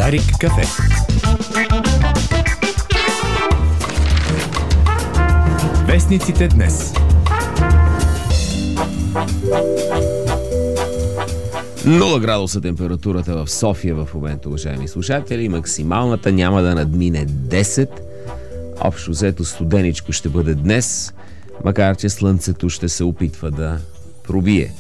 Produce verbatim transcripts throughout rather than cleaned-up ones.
Дарик кафе. Вестниците днес. нула градуса температурата в София в момента, уважаеми слушатели. Максималната няма да надмине десет. Общо взето студеничко ще бъде днес, макар че слънцето ще се опитва да пробие.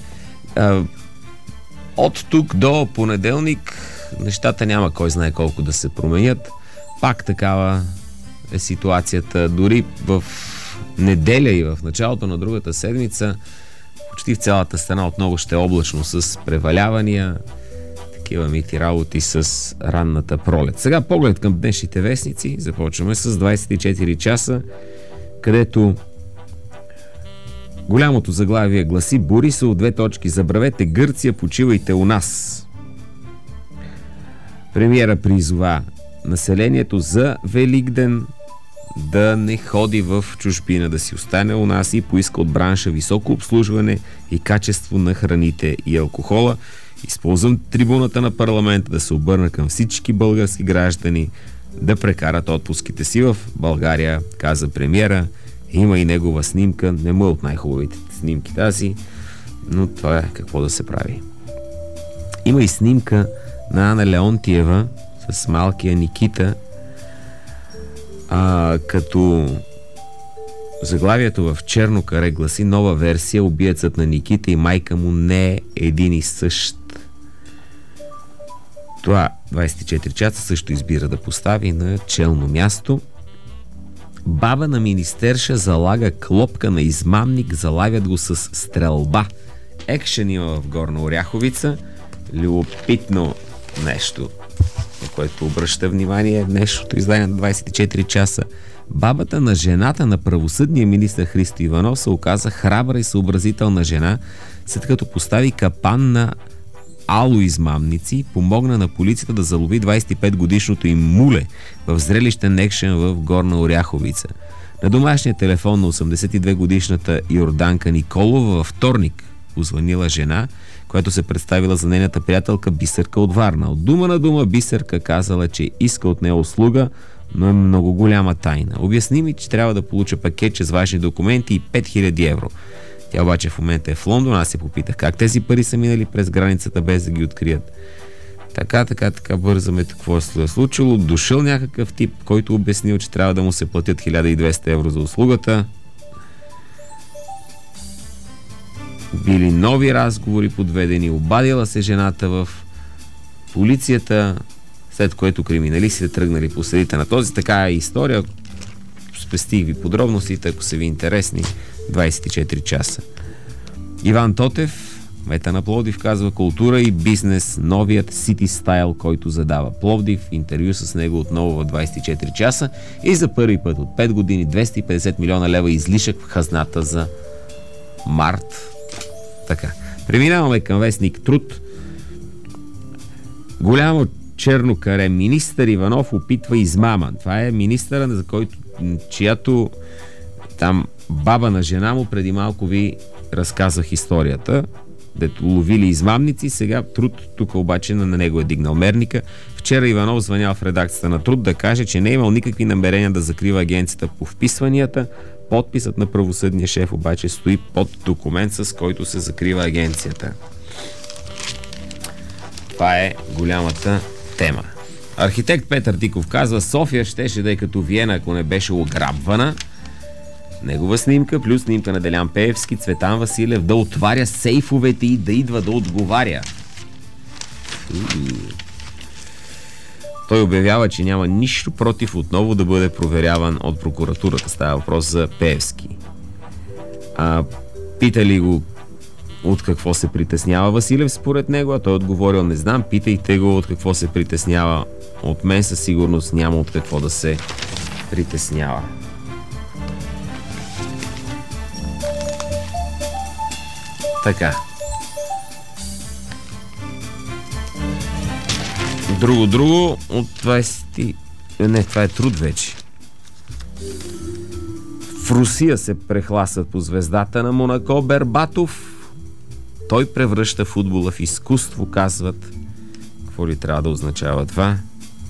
От тук до понеделник нещата няма кой знае колко да се променят. Пак такава е ситуацията. Дори в неделя и в началото на другата седмица почти в цялата страна отново ще е облачно с превалявания, такива мити работи с ранната пролет. Сега поглед към днешните вестници. Започваме с двайсет и четири часа, където голямото заглавие гласи: Борисов, две точки, забравете Гърция, почивайте у нас. Премиера призова населението за Великден да не ходи в чужбина, да си остане у нас, и поиска от бранша високо обслужване и качество на храните и алкохола. Използвам трибуната на парламента да се обърна към всички български граждани да прекарат отпуските си в България, каза премиера. Има и негова снимка, не му е от най-хубавите снимки тази, но това е какво да се прави. Има и снимка на Ана Леонтиева с малкия Никита, а, като заглавието в черно каре гласи: нова версия, убиецът на Никита и майка му не е един и същ. Това двайсет и четири часа също избира да постави на челно място. Баба на министерша залага клопка на измамник, залавят го с стрелба. Екшен има в Горна Оряховица. Любопитно нещо, на което обръща внимание днешното издание на двайсет и четири часа. Бабата на жената на правосъдния министър Христо Иванов се оказа храбра и съобразителна жена, след като постави капан на алоизмамници и помогна на полицията да залови двайсет и пет годишното им муле в зрелищен екшен в Горна Оряховица. На домашния телефон на осемдесет и две годишната Йорданка Николова във вторник позвонила жена, която се представила за нейната приятелка Бисерка от Варна. От дума на дума Бисерка казала, че иска от нея услуга, но е много голяма тайна. Обясни ми, че трябва да получа пакетче с важни документи и пет хиляди евро. Тя обаче в момента е в Лондон. Аз се попитах как тези пари са минали през границата без да ги открият. Така, така, така бързаме какво се е случило. Дошъл някакъв тип, който обяснил, че трябва да му се платят хиляда и двеста евро за услугата. Били нови разговори подведени, обадила се жената в полицията, след което криминалистите тръгнали по следите на този. Така е история. Спестих ви подробностите, ако са ви интересни. двайсет и четири часа. Иван Тотев, мета на Пловдив, казва: култура и бизнес, новият City Style, който задава Пловдив. Интервю с него отново в двайсет и четири часа. И за първи път от пет години двеста и петдесет милиона лева излишък в хазната за март. Така. Преминаваме към вестник Труд. Голямо черно каре. Министър Иванов опитва измама. Това е министъра, за който, чиято там баба на жена му, преди малко ви разказах историята, дето ловили измамници. Сега Труд тук обаче на него е дигнал мерника. Вчера Иванов звънял в редакцията на Труд да каже, че не е имал никакви намерения да закрива агенцията по вписванията. Подписът на правосъдния шеф обаче стои под документ, с който се закрива агенцията. Това е голямата тема. Архитект Петър Диков казва: София щеше да е като Виена, ако не беше ограбвана. Негова снимка, плюс снимка на Делян Пеевски, Цветан Василев да отваря сейфовете и да идва да отговаря. Той обявява, че няма нищо против отново да бъде проверяван от прокуратурата. Става въпрос за Пеевски. А, питали го от какво се притеснява Василев според него, а той отговорил: не знам, питайте го от какво се притеснява. От мен със сигурност няма от какво да се притеснява. Така. Друго, друго от двайсет... Не, това е Труд вече. В Русия се прехласват по звездата на Монако Бербатов. Той превръща футбола в изкуство, казват. Какво ли трябва да означава това?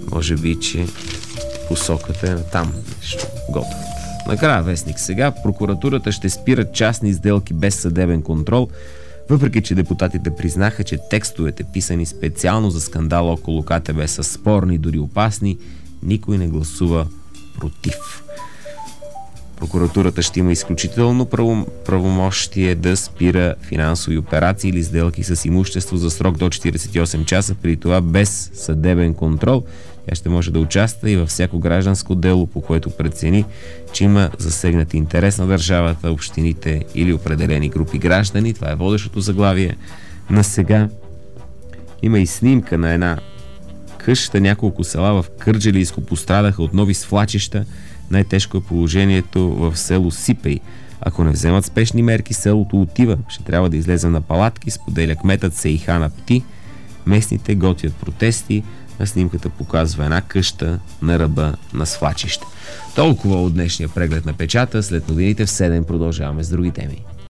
Може би, че посоката е там. Нещо готово. Накрая вестник сега. Прокуратурата ще спира частни сделки без съдебен контрол, въпреки че депутатите признаха, че текстовете, писани специално за скандала около КТБ, са спорни, дори опасни, никой не гласува против. Прокуратурата ще има изключително правомощие да спира финансови операции или сделки с имущество за срок до четиридесет и осем часа, при това без съдебен контрол. Тя ще може да участва и във всяко гражданско дело, по което прецени, че има засегнат интерес на държавата, общините или определени групи граждани. Това е водещото заглавие на сега. Има и снимка на една къща. Няколко села в Кърджалийско пострадаха от нови свлачища. Най-тежко е положението в село Сипей. Ако не вземат спешни мерки, селото отива. Ще трябва да излезе на палатки, споделя кметът Сейхан Апти. Местните готвят протести, а снимката показва една къща на ръба на свлачище. Толкова от днешния преглед на печата. След новините в седем продължаваме с други теми.